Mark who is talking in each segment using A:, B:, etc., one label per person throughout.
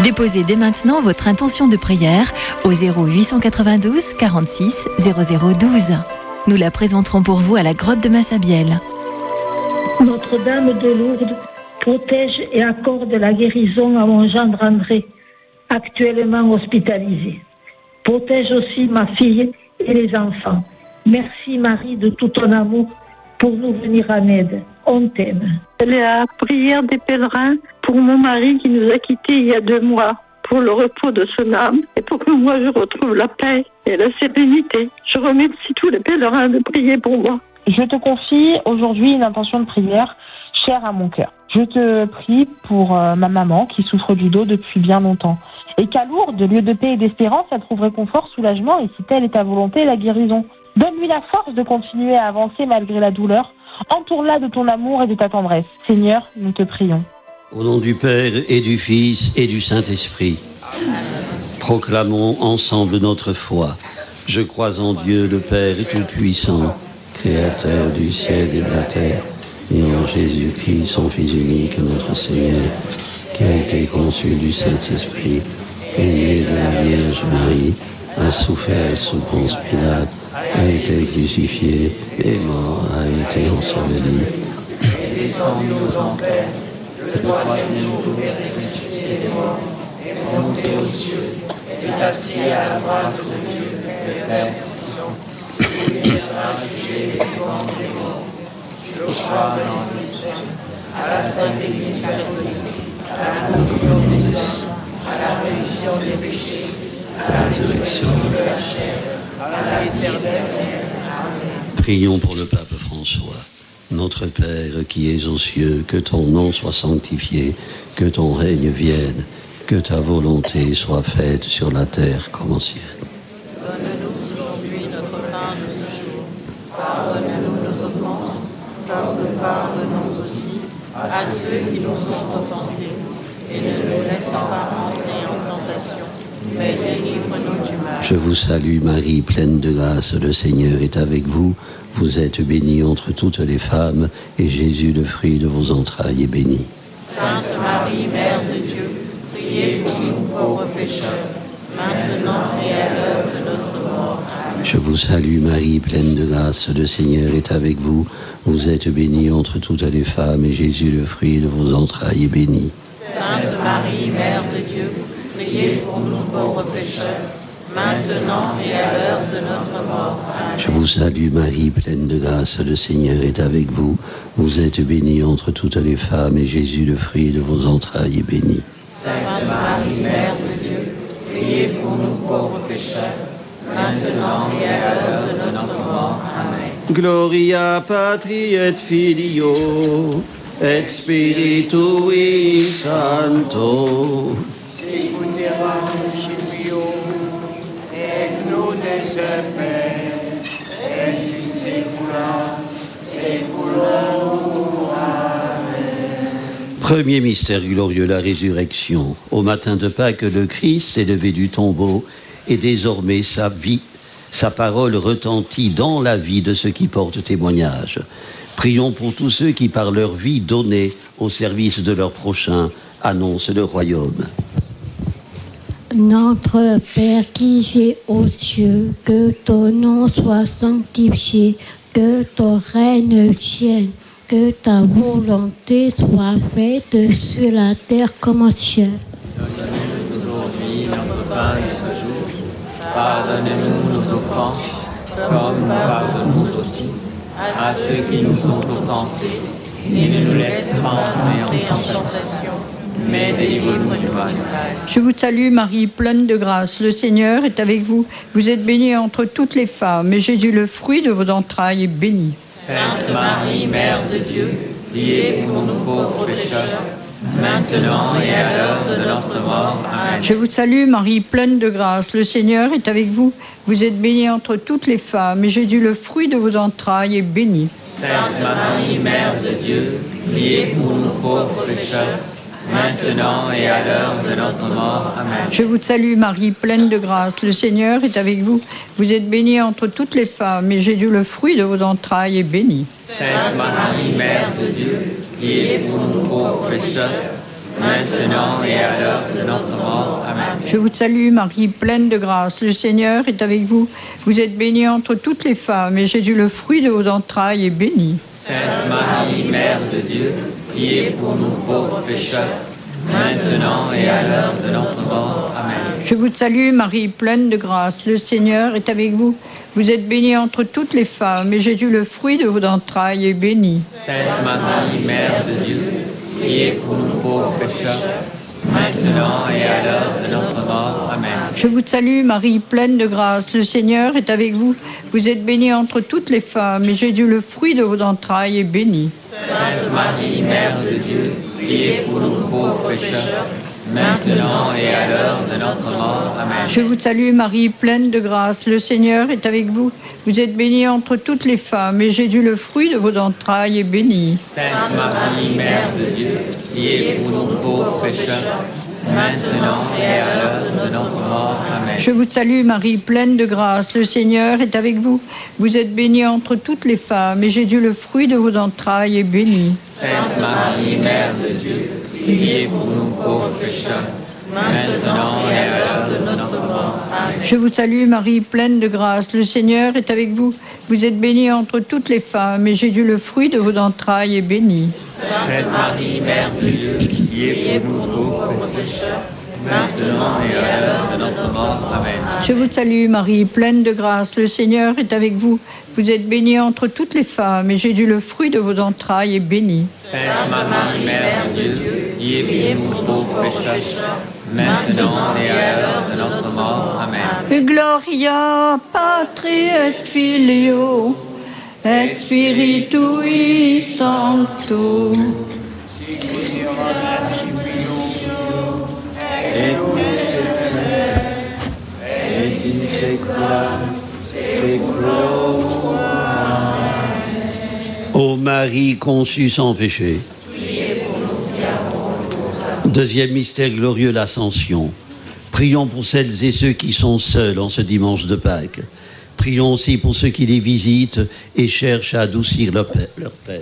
A: Déposez dès maintenant votre intention de prière au 0892 46 0012. Nous la présenterons pour vous à la grotte de Massabielle.
B: Notre-Dame de Lourdes, protège et accorde la guérison à mon gendre André, actuellement hospitalisé. Protège aussi ma fille et les enfants. Merci Marie de tout ton amour pour nous venir en aide. On t'aime.
C: La prière des pèlerins pour mon mari qui nous a quittés il y a 2 mois, pour le repos de son âme et pour que moi je retrouve la paix et la sérénité. Je remercie tous les pèlerins de prier pour moi.
D: Je te confie aujourd'hui une intention de prière chère à mon cœur. Je te prie pour ma maman qui souffre du dos depuis bien longtemps. Et qu'à Lourdes, lieu de paix et d'espérance, elle trouve réconfort, soulagement et si telle est ta volonté, la guérison. Donne-lui la force de continuer à avancer malgré la douleur. Entoure-la de ton amour et de ta tendresse. Seigneur, nous te prions.
E: Au nom du Père et du Fils et du Saint-Esprit, proclamons ensemble notre foi. Je crois en Dieu, le Père Tout-Puissant, Créateur du ciel et de la terre, et en Jésus-Christ, son Fils unique, notre Seigneur, qui a été conçu du Saint-Esprit, est né de la Vierge Marie, a souffert sous Ponce Pilate, a été crucifié, est mort, a été enseveli,
F: est descendu aux enfers, le troisième jour est ressuscité des morts, est monté aux cieux, est assis à la droite de Dieu, le Père Tout-Puissant, il viendra juger les vivants et les morts. Je crois dans l'Esprit Saint, à la Sainte Église catholique, à la communion des saints, à la rémission des péchés, à la résurrection de la chair, à la vie éternelle. Amen.
E: Prions pour le pape François. Notre Père qui es aux cieux, que ton nom soit sanctifié, que ton règne vienne, que ta volonté soit faite sur la terre comme au ciel.
F: Donne-nous aujourd'hui notre pain de ce jour. Pardonne-nous nos offenses, comme nous pardonnons aussi à ceux qui nous ont offensés. Et ne nous laisse pas entrer en tentation, mais délivre-nous du mal.
E: Je vous salue Marie, pleine de grâce, le Seigneur est avec vous. Vous êtes bénie entre toutes les femmes, et Jésus, le fruit de vos entrailles, est béni.
F: Sainte Marie, Mère de Dieu, priez pour nous pauvres pécheurs, maintenant et à l'heure de notre mort. Amen.
E: Je vous salue Marie, pleine de grâce, le Seigneur est avec vous. Vous êtes bénie entre toutes les femmes, et Jésus, le fruit de vos entrailles, est béni.
F: Sainte Marie, Mère de Dieu, priez pour nous pauvres pécheurs, maintenant et à l'heure de notre mort. Amen.
E: Je vous salue Marie, pleine de grâce, le Seigneur est avec vous. Vous êtes bénie entre toutes les femmes, et Jésus, le fruit de vos entrailles, est béni.
F: Sainte Marie, Mère de Dieu, priez pour nous pauvres pécheurs, maintenant et à l'heure de notre mort. Amen.
E: Gloria Patri et Filio et Spiritui Sancto.
F: Sicut erat in principio, et nunc et semper, et in saecula saeculorum. Amen.
E: Premier mystère glorieux, la résurrection. Au matin de Pâques, le Christ s'est levé du tombeau et désormais sa parole retentit dans la vie de ceux qui portent témoignage. Prions pour tous ceux qui, par leur vie donnée au service de leur prochain, annoncent le royaume.
G: Notre Père qui es aux cieux, que ton nom soit sanctifié, que ton règne vienne, que ta volonté soit faite sur la terre comme au ciel.
H: Donne-nous aujourd'hui notre pain de ce jour. Pardonne-nous nos offenses, comme nous pardonnons aussi à ceux qui nous ont offensés. Et ne nous laisse pas entrer en tentation, mais délivre-nous du mal.
I: Je vous salue Marie, pleine de grâce. Le Seigneur est avec vous. Vous êtes bénie entre toutes les femmes, et Jésus, le fruit de vos entrailles, est béni.
F: Sainte Marie, Mère de Dieu, priez pour nous pauvres pécheurs, maintenant et à l'heure de notre mort. Amen.
I: Je vous salue Marie, pleine de grâce. Le Seigneur est avec vous. Vous êtes bénie entre toutes les femmes, et Jésus, le fruit de vos entrailles, est béni.
F: Sainte Marie, Mère de Dieu, priez pour nous pauvres pécheurs, maintenant et à l'heure de notre mort. Amen.
I: Je vous salue Marie, pleine de grâce. Le Seigneur est avec vous. Vous êtes bénie entre toutes les femmes, et Jésus, le fruit de vos entrailles, est béni.
F: Sainte Marie, Mère de Dieu, priez pour nous pauvres pécheurs,
H: maintenant et à l'heure de notre mort. Amen.
I: Je vous salue Marie, pleine de grâce, le Seigneur est avec vous. Vous êtes bénie entre toutes les femmes, et Jésus, le fruit de vos entrailles, est béni.
H: Sainte Marie, Mère de Dieu, priez pour nous pauvres pécheurs, maintenant et à l'heure de notre mort. Amen.
I: Je vous salue Marie, pleine de grâce, le Seigneur est avec vous. Vous êtes bénie entre toutes les femmes, et Jésus, le fruit de vos entrailles, est béni.
H: Sainte Marie, Mère de Dieu, priez pour nous pauvres pécheurs, maintenant et à l'heure de notre mort. Amen.
I: Je vous salue Marie, pleine de grâce, le Seigneur est avec vous. Vous êtes bénie entre toutes les femmes, et Jésus, le fruit de vos entrailles, est béni.
H: Sainte Marie, Mère de Dieu, priez pour nous pauvres pécheurs, maintenant et à l'heure de notre mort. Amen.
I: Je vous salue Marie, pleine de grâce, le Seigneur est avec vous. Vous êtes bénie entre toutes les femmes, et Jésus, le fruit de vos entrailles, est béni.
H: Sainte Marie, Mère de Dieu, priez pour nous pauvres pécheurs, maintenant et à l'heure de notre mort. Amen.
I: Je vous salue Marie, pleine de grâce, le Seigneur est avec vous. Vous êtes bénie entre toutes les femmes, et Jésus, le fruit de vos entrailles, est béni.
H: Sainte Marie, Mère de Dieu, priez pour nous pauvres pécheurs, maintenant et à l'heure de notre mort. Amen.
I: Je vous salue Marie, pleine de grâce, le Seigneur est avec vous. Vous êtes bénie entre toutes les femmes, et Jésus, le fruit de vos entrailles, est béni.
H: Sainte Marie, Mère de Dieu, priez pour nous pauvres pécheurs, maintenant et à l'heure de notre mort. Amen.
I: Je vous salue Marie, pleine de grâce, le Seigneur est avec vous. Vous êtes bénie entre toutes les femmes, et Jésus, le fruit de vos entrailles, est béni.
H: Sainte Marie, Mère de Dieu, priez pour nous pauvres pécheurs, maintenant et à l'heure de notre mort. Amen.
I: Gloria Patri et Filio et Spiritui Sancto.
H: Et in secula seculorum.
E: Ô Marie conçue sans péché. Deuxième mystère glorieux, l'Ascension. Prions pour celles et ceux qui sont seuls en ce dimanche de Pâques. Prions aussi pour ceux qui les visitent et cherchent à adoucir leur peine.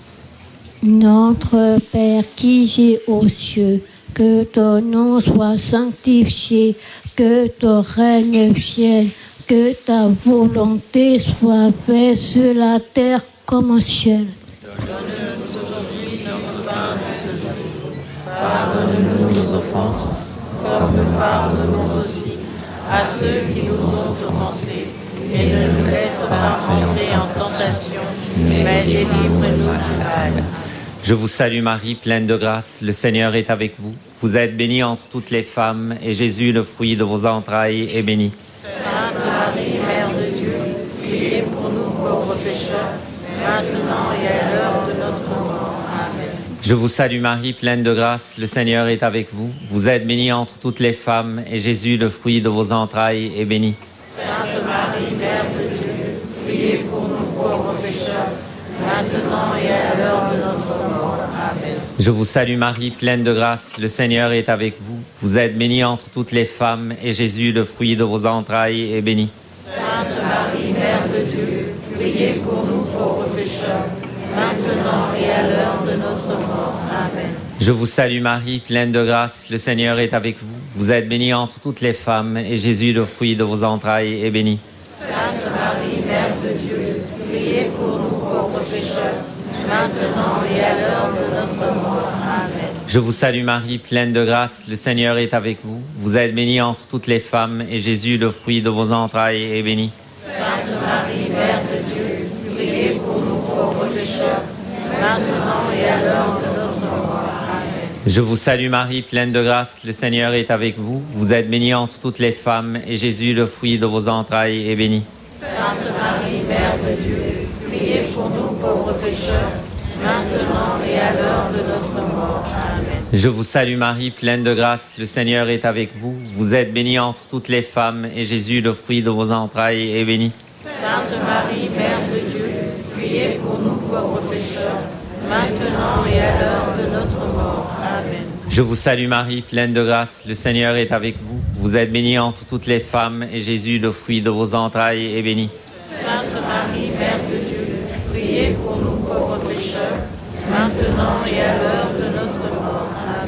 G: Notre Père qui es aux cieux, que ton nom soit sanctifié, que ton règne vienne, que ta volonté soit faite sur la terre comme au ciel.
F: Donne-nous aujourd'hui notre pain de ce jour.
H: Pardonne-nous nos offenses,
F: Comme nous pardonnons aussi à ceux qui nous ont offensés. Et ne nous laisse pas entrer en tentation, mais délivre-nous du mal.
H: Je vous salue Marie, pleine de grâce, le Seigneur est avec vous. Vous êtes bénie entre toutes les femmes, et Jésus, le fruit de vos entrailles, est béni.
F: Sainte Marie, Mère de Dieu, priez pour nous pauvres pécheurs, maintenant et à l'heure de notre mort. Amen.
H: Je vous salue Marie, pleine de grâce, le Seigneur est avec vous. Vous êtes bénie entre toutes les femmes, et Jésus, le fruit de vos entrailles, est béni.
F: Sainte Marie, Mère de Dieu, priez pour nous pauvres pécheurs, maintenant et à l'heure de notre mort. Amen.
H: Je vous salue Marie, pleine de grâce, le Seigneur est avec vous. Vous êtes bénie entre toutes les femmes, et Jésus, le fruit de vos entrailles, est béni.
F: Sainte Marie, Mère de Dieu, priez pour nous pauvres pécheurs, maintenant et à l'heure de notre mort. Amen.
H: Je vous salue Marie, pleine de grâce, le Seigneur est avec vous. Vous êtes bénie entre toutes les femmes, et Jésus, le fruit de vos entrailles, est béni.
F: Sainte Marie, Mère de Dieu, priez pour nous pauvres pécheurs, maintenant et à l'heure de notre mort. Amen.
H: Je vous salue Marie, pleine de grâce, le Seigneur est avec vous. Vous êtes bénie entre toutes les femmes, et Jésus, le fruit de vos entrailles, est béni.
F: Sainte Marie, Mère de Dieu, priez pour nous pauvres pécheurs, maintenant et à l'heure de notre mort. Amen.
H: Je vous salue Marie, pleine de grâce, le Seigneur est avec vous. Vous êtes bénie entre toutes les femmes, et Jésus, le fruit de vos entrailles, est béni.
F: Sainte Marie, Mère de Dieu, priez pour nous pauvres pécheurs, maintenant et à l'heure de notre mort. Amen.
H: Je vous salue Marie, pleine de grâce, le Seigneur est avec vous. Vous êtes bénie entre toutes les femmes, et Jésus, le fruit de vos entrailles, est béni.
F: Sainte Marie, Mère de Dieu, priez pour nous pauvres pécheurs, maintenant et à l'heure de notre mort. Amen.
H: Je vous salue Marie, pleine de grâce, le Seigneur est avec vous. Vous êtes bénie entre toutes les femmes, et Jésus, le fruit de vos entrailles, est béni.
F: Sainte Marie, Mère de Dieu, priez pour nous pauvres pécheurs, maintenant et à l'heure de notre mort. Amen.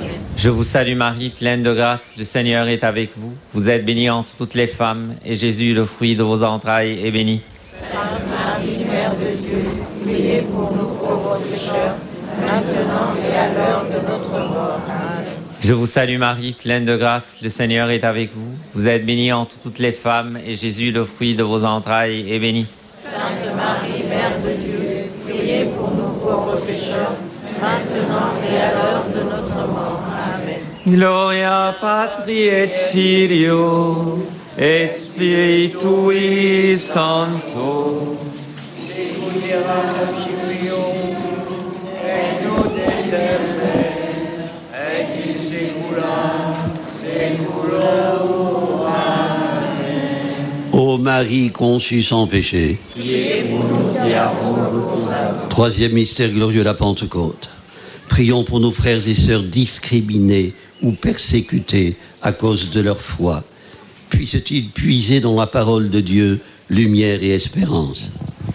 H: Je vous salue Marie, pleine de grâce, le Seigneur est avec vous. Vous êtes bénie entre toutes les femmes, et Jésus, le fruit de vos entrailles, est béni.
F: Sainte Marie, Mère de Dieu, priez pour nous pauvres pécheurs, maintenant et à l'heure de notre mort. Amen.
H: Je vous salue Marie, pleine de grâce, le Seigneur est avec vous. Vous êtes bénie entre toutes les femmes, et Jésus, le fruit de vos entrailles, est béni.
F: Sainte Marie, Mère de Dieu, priez pour nous pauvres pécheurs, maintenant et à l'heure de notre mort. Amen.
H: Gloria Patri et Filio et Spiritui Sancto.
F: Sicut erat in principio, et nunc et semper, et in saecula saeculorum. Amen.
E: Ô Marie conçue sans péché.
H: Priez pour nous qui avons recours à vous.
E: Troisième mystère glorieux, la Pentecôte. Prions pour nos frères et sœurs discriminés ou persécutés à cause de leur foi. Puissent-ils puiser dans la parole de Dieu lumière et espérance.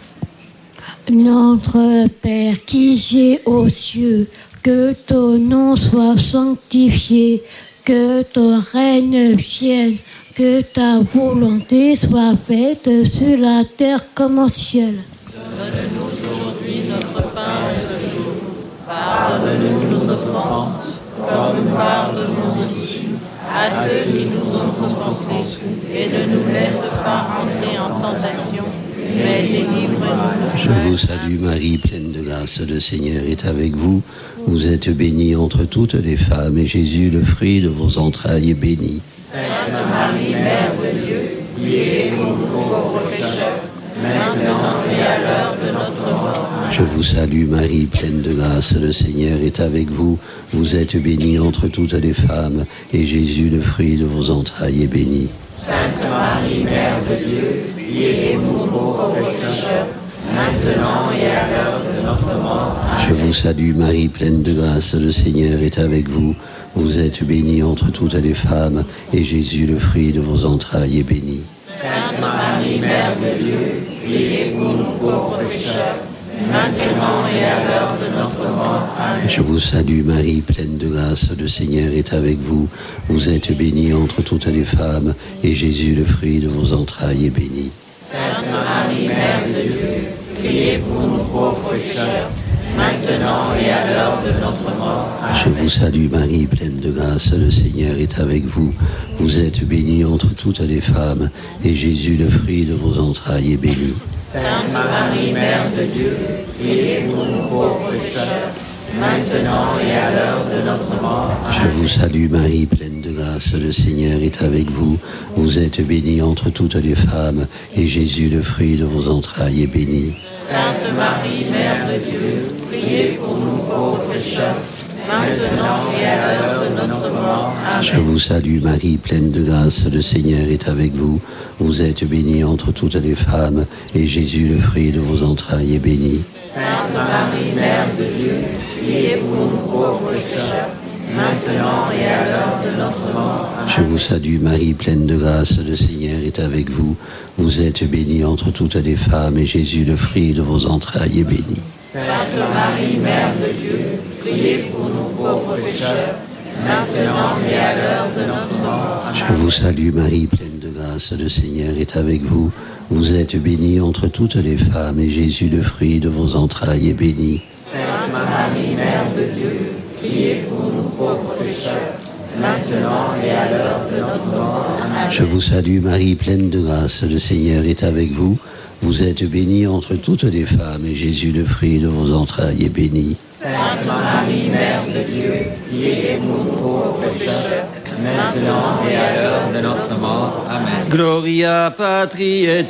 G: Notre Père qui es aux cieux, que ton nom soit sanctifié, que ton règne vienne, que ta volonté soit faite sur la terre comme au ciel.
F: Donne-nous aujourd'hui notre pain de ce jour. Pardonne-nous nos offenses, comme nous pardonnons aussi à ceux qui nous ont offensés. Et ne nous laisse pas entrer en tentation, mais délivre-nous.
E: Je vous salue Marie, pleine de grâce, le Seigneur est avec vous. Vous êtes bénie entre toutes les femmes, et Jésus, le fruit de vos entrailles, est béni.
F: Sainte Marie, Mère de Dieu, priez pour nous pauvres pécheurs, maintenant et à l'heure de notre mort.
E: Je vous salue Marie, pleine de grâce, le Seigneur est avec vous. Vous êtes bénie entre toutes les femmes, et Jésus, le fruit de vos entrailles, est béni.
F: Sainte Marie, Mère de Dieu, priez pour nous pauvres pécheurs, maintenant et à l'heure de notre mort.
E: Je vous salue Marie, pleine de grâce, le Seigneur est avec vous. Vous êtes bénie entre toutes les femmes, et Jésus, le fruit de vos entrailles, est béni.
F: Sainte Marie, Mère de Dieu, priez pour nous pauvres pécheurs, maintenant et à l'heure de notre mort. Amen.
E: Je vous salue Marie, pleine de grâce, le Seigneur est avec vous. Vous êtes bénie entre toutes les femmes, et Jésus, le fruit de vos entrailles, est béni.
F: Sainte Marie, Mère de Dieu, priez pour nous pauvres pécheurs, maintenant et à l'heure de notre mort. Amen.
E: Je vous salue Marie, pleine de grâce, le Seigneur est avec vous. Vous êtes bénie entre toutes les femmes, et Jésus, le fruit de vos entrailles, est béni.
F: Sainte Marie, Mère de Dieu, priez pour nous pauvres pécheurs, maintenant et à l'heure de notre mort.
E: Je vous salue Marie, pleine de grâce, le Seigneur est avec vous. Vous êtes bénie entre toutes les femmes, et Jésus, le fruit de vos entrailles, est béni.
F: Sainte Marie, Mère de Dieu, priez pour nous pauvres pécheurs, maintenant et à l'heure de notre mort. Amen.
E: Je vous salue Marie, pleine de grâce, le Seigneur est avec vous. Vous êtes bénie entre toutes les femmes, et Jésus, le fruit de vos entrailles, est béni.
F: Sainte Marie, Mère de Dieu, priez pour nous pauvres pécheurs, maintenant et à l'heure de notre mort. Amen.
E: Je vous salue Marie, pleine de grâce, le Seigneur est avec vous. Vous êtes bénie entre toutes les femmes, et Jésus, le fruit de vos entrailles, est béni.
F: Sainte Marie, Mère de Dieu, priez pour nous pauvres pécheurs, maintenant et à l'heure de notre mort. Amen.
E: Je vous salue Marie, pleine de grâce, le Seigneur est avec vous. Vous êtes bénie entre toutes les femmes, et Jésus, le fruit de vos entrailles, est béni.
F: Sainte Marie, Mère de Dieu, priez pour nous pauvres pécheurs, maintenant et à l'heure de notre mort. Amen.
E: Je vous salue Marie, pleine de grâce, le Seigneur est avec vous. Vous êtes bénie entre toutes les femmes, et Jésus, le fruit de vos entrailles, est béni.
F: Sainte Marie, Mère de Dieu, priez pour nous pauvres pécheurs, maintenant et à l'heure de notre mort. Amen.
E: Gloria Patri et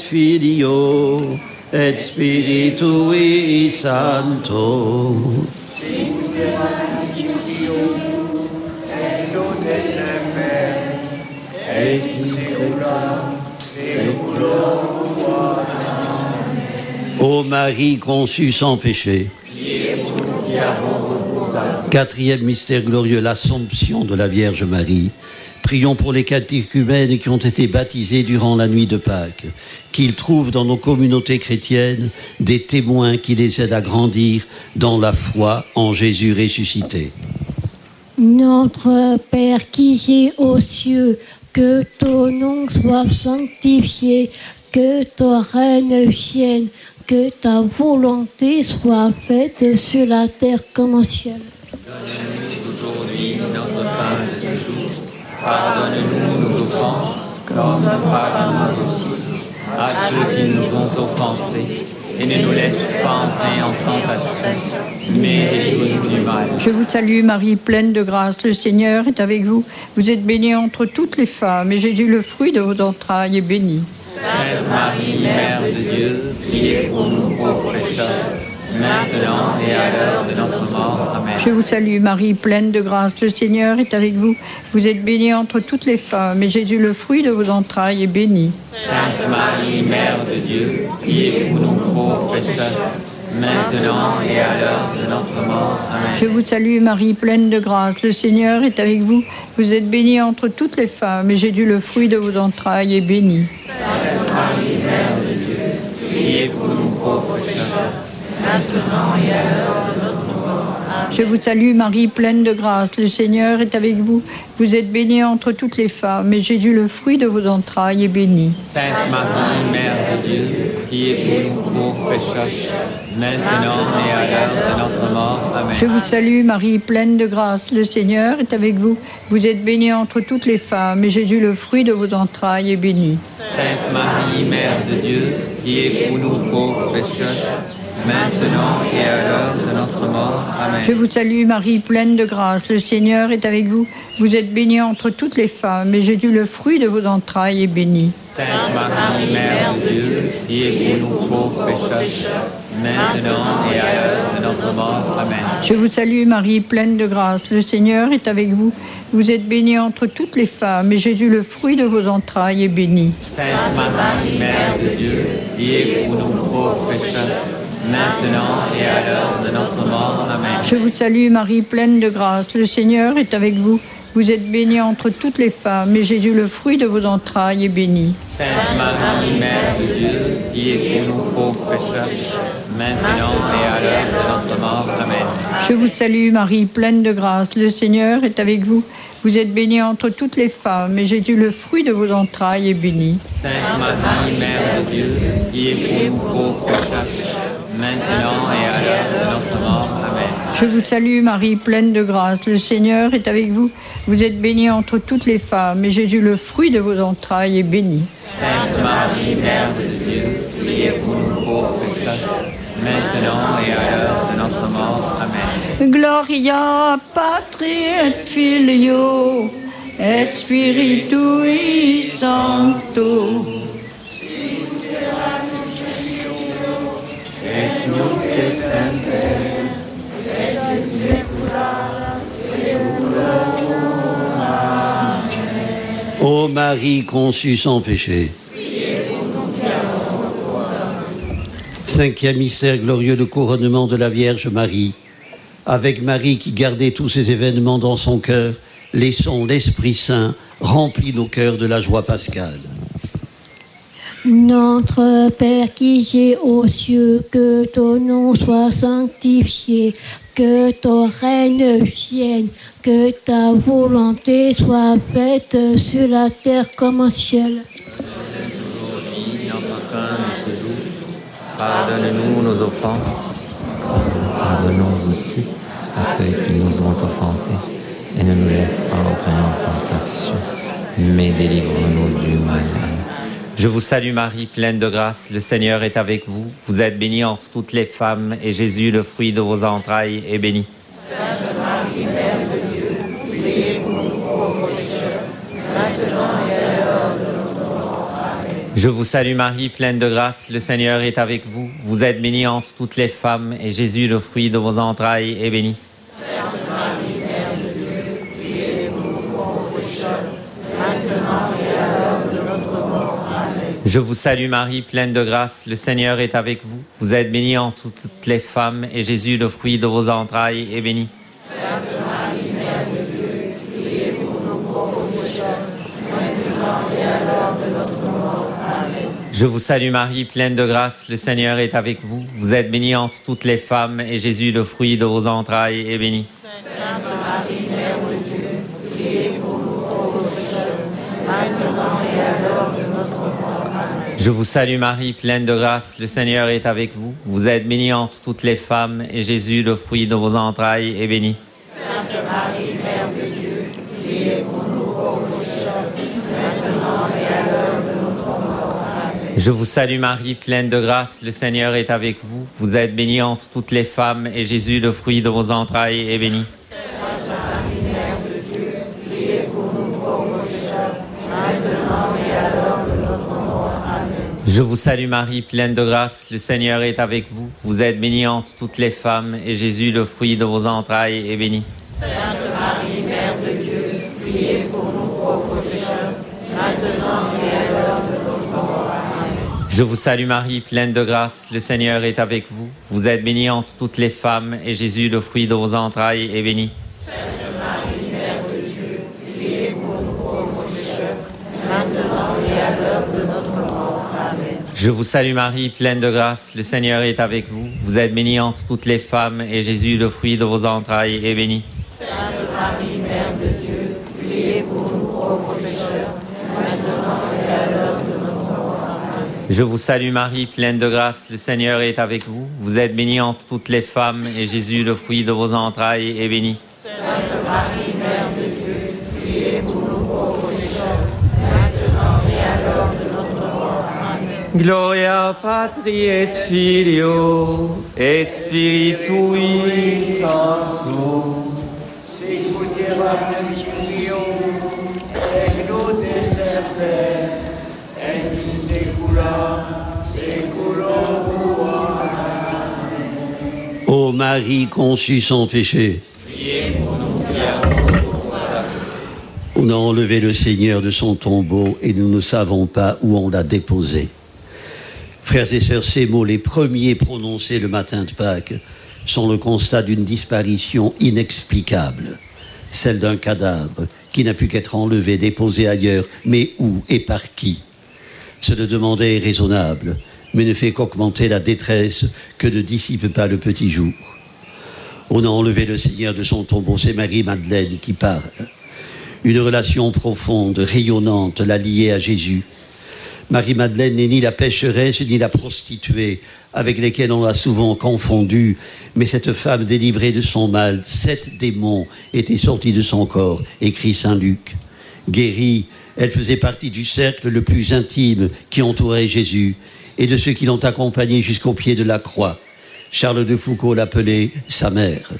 E: Filio et Spiritui Sancto.
F: Sicut erat in principio, et nunc et semper, et in saecula saeculorum.
E: Ô Marie conçue sans péché. Quatrième mystère glorieux, l'Assomption de la Vierge Marie. Prions pour les catéchumènes qui ont été baptisés durant la nuit de Pâques, qu'ils trouvent dans nos communautés chrétiennes des témoins qui les aident à grandir dans la foi en Jésus ressuscité.
G: Notre Père qui es aux cieux, que ton nom soit sanctifié, que ton règne vienne, que ta volonté soit faite sur la terre comme au ciel.
H: Donne-nous aujourd'hui notre pain de ce jour. Pardonne-nous nos offenses, comme nous pardonnons aussi à ceux qui nous ont offensés. Et ne nous laisse pas entrer en tentation, mais délivre-nous du mal.
I: Je vous salue Marie, pleine de grâce, le Seigneur est avec vous. Vous êtes bénie entre toutes les femmes, et Jésus, le fruit de vos entrailles, est béni.
H: Sainte Marie, Mère de Dieu, priez pour nous pauvres pécheurs, maintenant et à l'heure de notre mort. Amen.
I: Je vous salue Marie, pleine de grâce, le Seigneur est avec vous. Vous êtes bénie entre toutes les femmes, et Jésus, le fruit de vos entrailles, est béni.
H: Sainte Marie, Mère de Dieu, priez pour nous pauvres pécheurs, maintenant et à l'heure de notre mort. Amen.
I: Je vous salue Marie, pleine de grâce, le Seigneur est avec vous. Vous êtes bénie entre toutes les femmes, et Jésus, le fruit de vos entrailles, est béni.
H: Sainte Marie, Mère de Dieu, priez pour nous pauvres pécheurs, maintenant et à l'heure de notre mort. Amen.
I: Je vous salue Marie, pleine de grâce, le Seigneur est avec vous. Vous êtes bénie entre toutes les femmes, et Jésus, le fruit de vos entrailles, est béni.
H: Sainte Marie, Mère de Dieu, priez pour nous pauvres pécheurs, maintenant et à l'heure de notre mort. Amen.
I: Je vous salue Marie, pleine de grâce, le Seigneur est avec vous. Vous êtes bénie entre toutes les femmes, et Jésus, le fruit de vos entrailles, est béni.
H: Sainte Marie, Mère de Dieu, priez pour nous pauvres pécheurs, maintenant et à l'heure de notre mort. Amen.
I: Je vous salue Marie, pleine de grâce, le Seigneur est avec vous. Vous êtes bénie entre toutes les femmes, et Jésus, le fruit de vos entrailles, est béni.
H: Sainte Marie, Mère de Dieu, priez pour nous pauvres pécheurs, maintenant et à l'heure de notre mort. Amen.
I: Je vous salue Marie, pleine de grâce, le Seigneur est avec vous. Vous êtes bénie entre toutes les femmes, et Jésus, le fruit de vos entrailles, est béni.
H: Sainte Marie, Mère de Dieu, priez pour nous pauvres pécheurs, maintenant et à l'heure de notre mort. Amen.
I: Je vous salue Marie, pleine de grâce, le Seigneur est avec vous. Vous êtes bénie entre toutes les femmes, et Jésus, le fruit de vos entrailles, est béni.
H: Sainte Marie, Mère de Dieu, priez pour nous pauvres pécheurs, maintenant et à l'heure de notre mort. Amen.
I: Je vous salue Marie, pleine de grâce, le Seigneur est avec vous. Vous êtes bénie entre toutes les femmes, et Jésus, le fruit de vos entrailles, est béni.
H: Sainte Marie, Mère de Dieu, priez pour nous pauvres pécheurs, maintenant et à l'heure de notre mort. Amen.
I: Je vous salue Marie, pleine de grâce, le Seigneur est avec vous. Vous êtes bénie entre toutes les femmes, et Jésus, le fruit de vos entrailles, est béni.
H: Sainte Marie, Mère de Dieu, priez pour nous pauvres pécheurs, maintenant et à l'heure de notre mort. Amen.
I: Gloria Patri et Filio et Spiritui Sancto.
H: Et nunc et semper,
E: Ô Marie conçue sans péché. Cinquième mystère glorieux, le couronnement de la Vierge Marie. Avec Marie qui gardait tous ces événements dans son cœur, laissons l'Esprit Saint remplir nos cœurs de la joie pascale.
G: Notre Père qui es aux cieux, que ton nom soit sanctifié, que ton règne vienne, que ta volonté soit faite sur la terre comme au ciel.
H: Aujourd'hui, notre pain de ce jour. Pardonne-nous nos offenses, comme nous pardonnons aussi à ceux qui nous ont offensés. Et ne nous laisse pas entrer en tentation, mais délivre-nous du mal. Je vous salue Marie, pleine de grâce, le Seigneur est avec vous. Vous êtes bénie entre toutes les femmes, et Jésus, le fruit de vos entrailles, est béni.
F: Sainte Marie, Mère de Dieu, priez pour nous pauvres pécheurs, maintenant et à l'heure de notre mort. Amen.
H: Je vous salue Marie, pleine de grâce, le Seigneur est avec vous. Vous êtes bénie entre toutes les femmes, et Jésus, le fruit de vos entrailles, est béni.
F: Sainte Marie, Mère de Dieu, priez pour nous pauvres pécheurs, maintenant et à l'heure de notre mort. Amen.
H: Je vous salue Marie, pleine de grâce, le Seigneur est avec vous. Vous êtes bénie entre toutes les femmes, et Jésus, le fruit de vos entrailles, est béni.
F: Sainte Marie, Mère de Dieu, priez pour nous pauvres pécheurs, maintenant et à l'heure de notre mort. Amen.
H: Je vous salue Marie, pleine de grâce, le Seigneur est avec vous. Vous êtes bénie entre toutes les femmes, et Jésus, le fruit de vos entrailles, est béni.
F: Sainte Marie, Mère de maintenant et à l'heure de notre mort. Amen.
H: Je vous salue Marie, pleine de grâce, le Seigneur est avec vous. Vous êtes bénie entre toutes les femmes, et Jésus, le fruit de vos entrailles, est béni.
F: Sainte Marie, Mère de Dieu, priez pour nous pauvres pécheurs, maintenant et à l'heure de notre mort. Amen.
H: Je vous salue Marie, pleine de grâce, le Seigneur est avec vous. Vous êtes bénie entre toutes les femmes, et Jésus, le fruit de vos entrailles, est béni.
F: Sainte Marie, Mère de Dieu, priez pour nous pauvres pécheurs, maintenant et à l'heure de notre mort. Amen.
H: Je vous salue Marie, pleine de grâce, le Seigneur est avec vous. Vous êtes bénie entre toutes les femmes, et Jésus, le fruit de vos entrailles, est béni.
F: Sainte Marie, Mère de Dieu, priez pour nous pauvres pécheurs, maintenant et à l'heure de notre mort. Amen.
H: Je vous salue Marie, pleine de grâce, le Seigneur est avec vous. Vous êtes bénie entre toutes les femmes, et Jésus, le fruit de vos entrailles, est béni.
F: Sainte Marie, Mère de Dieu, priez pour nous pauvres pécheurs, maintenant et à l'heure de notre mort. Amen.
H: Je vous salue Marie, pleine de grâce, le Seigneur est avec vous. Vous êtes bénie entre toutes les femmes, et Jésus, le fruit de vos entrailles, est béni.
F: Sainte Marie, Mère de Dieu, priez pour nous pauvres pécheurs, maintenant et à l'heure de notre mort. Amen.
H: Je vous salue Marie, pleine de grâce, le Seigneur est avec vous. Vous êtes bénie entre toutes les femmes, et Jésus, le fruit de vos entrailles, est béni.
F: Sainte Marie, Mère de Dieu, priez pour nous pauvres pécheurs, maintenant et à l'heure de notre mort. Amen.
H: Gloria Patri et Filio et Spiritui Sancto.
F: Sicut et nous serper, et in secula seculorum. Amen.
E: Ô Marie conçue sans péché,
F: Priez pour nous qui avons
E: on a enlevé le Seigneur de son tombeau et nous ne savons pas où on l'a déposé. Frères et sœurs, ces mots, les premiers prononcés le matin de Pâques, sont le constat d'une disparition inexplicable, celle d'un cadavre qui n'a pu qu'être enlevé, déposé ailleurs, mais où et par qui? Se le demander est raisonnable, mais ne fait qu'augmenter la détresse que ne dissipe pas le petit jour. On a enlevé le Seigneur de son tombeau, c'est Marie-Madeleine qui parle. Une relation profonde, rayonnante, l'a liée à Jésus. Marie-Madeleine n'est ni la pécheresse ni la prostituée, avec lesquelles on l'a souvent confondue, mais cette femme délivrée de son mal, 7 démons étaient sortis de son corps, écrit saint Luc. Guérie, elle faisait partie du cercle le plus intime qui entourait Jésus et de ceux qui l'ont accompagné jusqu'au pied de la croix. Charles de Foucault l'appelait sa mère.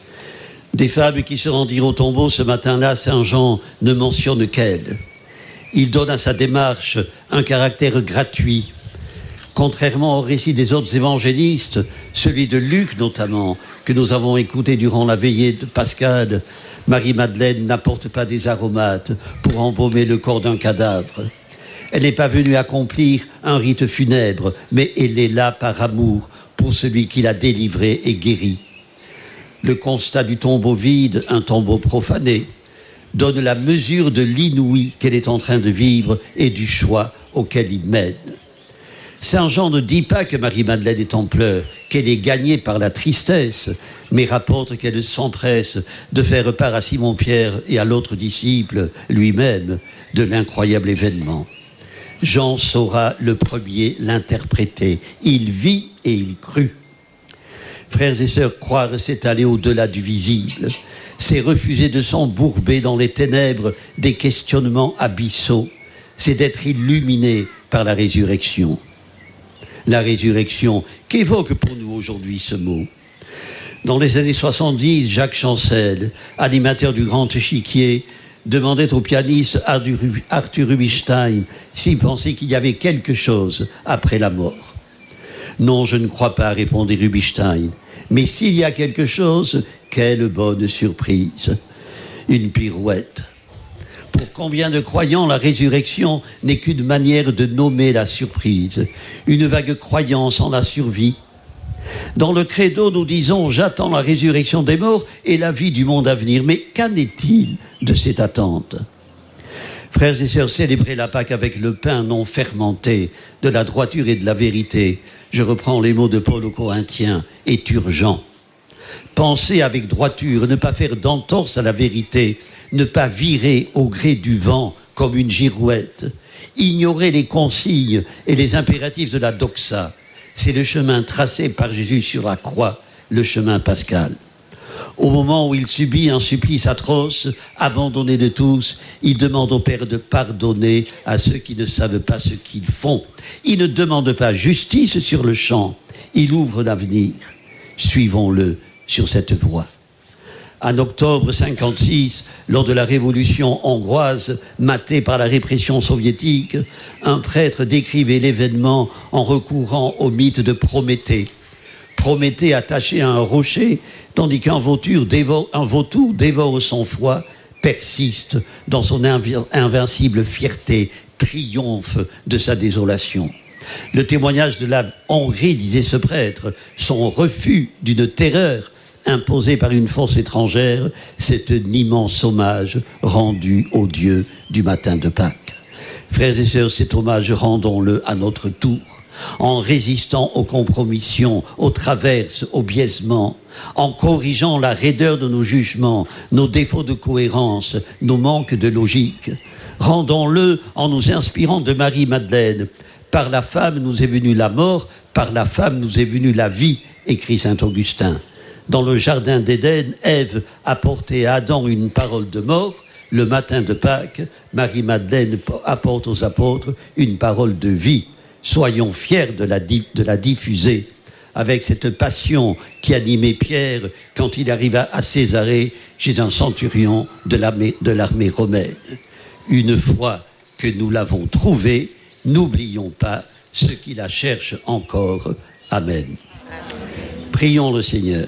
E: Des femmes qui se rendirent au tombeau ce matin-là, saint Jean ne mentionne qu'elle. Il donne à sa démarche un caractère gratuit. Contrairement au récit des autres évangélistes, celui de Luc notamment, que nous avons écouté durant la veillée de Pascal, Marie-Madeleine n'apporte pas des aromates pour embaumer le corps d'un cadavre. Elle n'est pas venue accomplir un rite funèbre, mais elle est là par amour pour celui qui l'a délivrée et guérie. Le constat du tombeau vide, un tombeau profané, donne la mesure de l'inouï qu'elle est en train de vivre et du choix auquel il mène. Saint Jean ne dit pas que Marie-Madeleine est en pleurs, qu'elle est gagnée par la tristesse, mais rapporte qu'elle s'empresse de faire part à Simon-Pierre et à l'autre disciple, lui-même, de l'incroyable événement. Jean saura le premier l'interpréter. Il vit et il crut. Frères et sœurs, croire, c'est aller au-delà du visible. C'est refuser de s'embourber dans les ténèbres des questionnements abyssaux. C'est d'être illuminé par la résurrection. La résurrection, qu'évoque pour nous aujourd'hui ce mot? Dans les années 70, Jacques Chancel, animateur du Grand Échiquier, demandait au pianiste Arthur Rubinstein s'il pensait qu'il y avait quelque chose après la mort. Non, je ne crois pas, répondait Rubinstein. Mais s'il y a quelque chose, quelle bonne surprise. Une pirouette. Pour combien de croyants, la résurrection n'est qu'une manière de nommer la surprise, une vague croyance en la survie. Dans le credo, nous disons « J'attends la résurrection des morts et la vie du monde à venir ». Mais qu'en est-il de cette attente? Frères et sœurs, célébrer la Pâque avec le pain non fermenté, de la droiture et de la vérité, je reprends les mots de Paul aux Corinthiens, est urgent. Penser avec droiture, ne pas faire d'entorse à la vérité, ne pas virer au gré du vent comme une girouette. Ignorer les consignes et les impératifs de la doxa, c'est le chemin tracé par Jésus sur la croix, le chemin pascal. Au moment où il subit un supplice atroce, abandonné de tous, il demande au Père de pardonner à ceux qui ne savent pas ce qu'ils font. Il ne demande pas justice sur le champ, il ouvre l'avenir. Suivons-le sur cette voie. En octobre 1956, lors de la révolution hongroise, matée par la répression soviétique, un prêtre décrivait l'événement en recourant au mythe de Prométhée. Prométhée attaché à un rocher, tandis qu'un vautour dévore son foie, persiste dans son invincible fierté, triomphe de sa désolation. Le témoignage de la Hongrie, disait ce prêtre, son refus d'une terreur imposée par une force étrangère, c'est un immense hommage rendu aux dieux du matin de Pâques. Frères et sœurs, cet hommage, rendons-le à notre tour, en résistant aux compromissions, aux traverses, aux biaisements, en corrigeant la raideur de nos jugements, nos défauts de cohérence, nos manques de logique. Rendons-le en nous inspirant de Marie-Madeleine. Par la femme nous est venue la mort, par la femme nous est venue la vie, écrit saint Augustin. Dans le jardin d'Éden, Ève apportait à Adam une parole de mort. Le matin de Pâques, Marie-Madeleine apporte aux apôtres une parole de vie. Soyons fiers de la diffuser, avec cette passion qui animait Pierre quand il arriva à Césarée chez un centurion de l'armée romaine. Une fois que nous l'avons trouvée, n'oublions pas ceux qui la cherchent encore. Amen. Prions le Seigneur.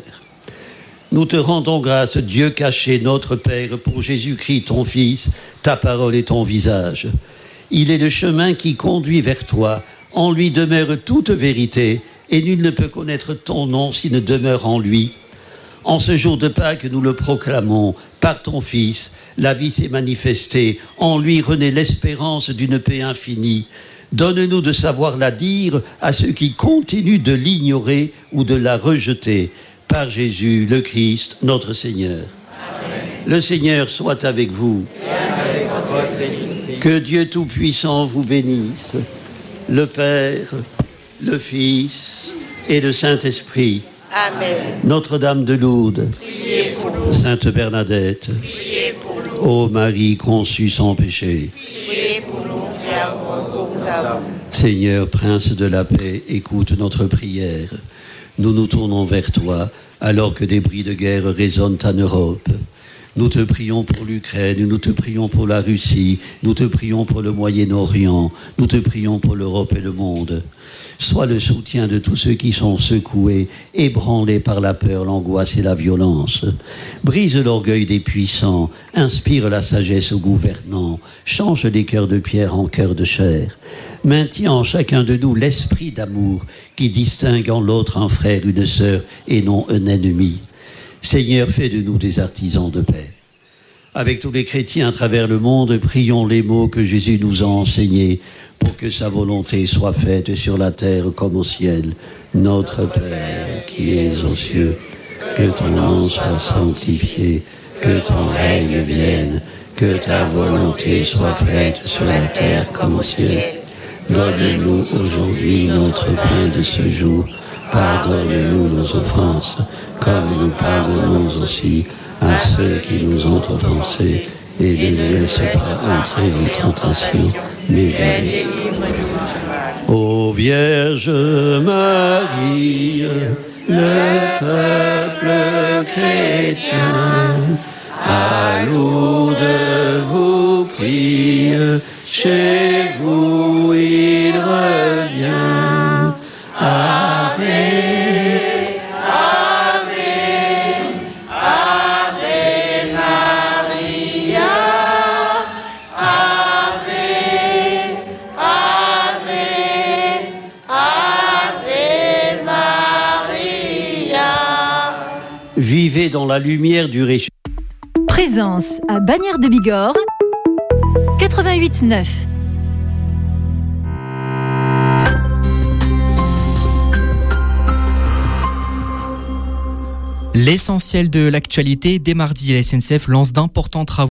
E: Nous te rendons grâce, Dieu caché, notre Père, pour Jésus-Christ, ton Fils, ta parole et ton visage. Il est le chemin qui conduit vers toi. En lui demeure toute vérité, et nul ne peut connaître ton nom s'il ne demeure en lui. En ce jour de Pâques, nous le proclamons. Par ton Fils, la vie s'est manifestée. En lui renaît l'espérance d'une paix infinie. Donne-nous de savoir la dire à ceux qui continuent de l'ignorer ou de la rejeter. Par Jésus, le Christ, notre Seigneur. Amen. Le Seigneur soit avec vous. Et avec votre esprit. Que Dieu Tout-Puissant vous bénisse, le Père, le Fils et le Saint-Esprit.
J: Amen.
E: Notre-Dame de Lourdes,
J: priez pour nous.
E: Sainte Bernadette,
J: priez pour nous.
E: Ô Marie conçue sans péché,
J: priez pour nous qui avons recours à vous.
E: Seigneur, Prince de la paix, écoute notre prière. Nous nous tournons vers toi, alors que des bruits de guerre résonnent en Europe. Nous te prions pour l'Ukraine, nous te prions pour la Russie, nous te prions pour le Moyen-Orient, nous te prions pour l'Europe et le monde. Sois le soutien de tous ceux qui sont secoués, ébranlés par la peur, l'angoisse et la violence. Brise l'orgueil des puissants, inspire la sagesse aux gouvernants, change les cœurs de pierre en cœurs de chair. Maintiens en chacun de nous l'esprit d'amour qui distingue en l'autre un frère, une sœur et non un ennemi. Seigneur, fais de nous des artisans de paix. Avec tous les chrétiens à travers le monde, prions les mots que Jésus nous a enseignés pour que sa volonté soit faite sur la terre comme au ciel. Notre Père qui es aux cieux, que ton nom soit sanctifié, que ton règne vienne, que ta volonté soit faite sur la terre comme au ciel. Donne-nous aujourd'hui notre pain de ce jour. Pardonne-nous nos offenses, comme nous pardonnons aussi à ceux qui nous ont offensés. Et ne nous laisse pas entrer en tentation, mais délivre-nous du mal. Ô Vierge Marie, le peuple chrétien, à Lourdes vous prie, chez vous il revient. Ave, Ave, Ave Maria, Ave, Ave, Ave Maria. Vivez dans la lumière du ressuscité.
A: Présence à Bagnères de Bigorre, 88.9.
K: L'essentiel de l'actualité, dès mardi, la SNCF lance d'importants travaux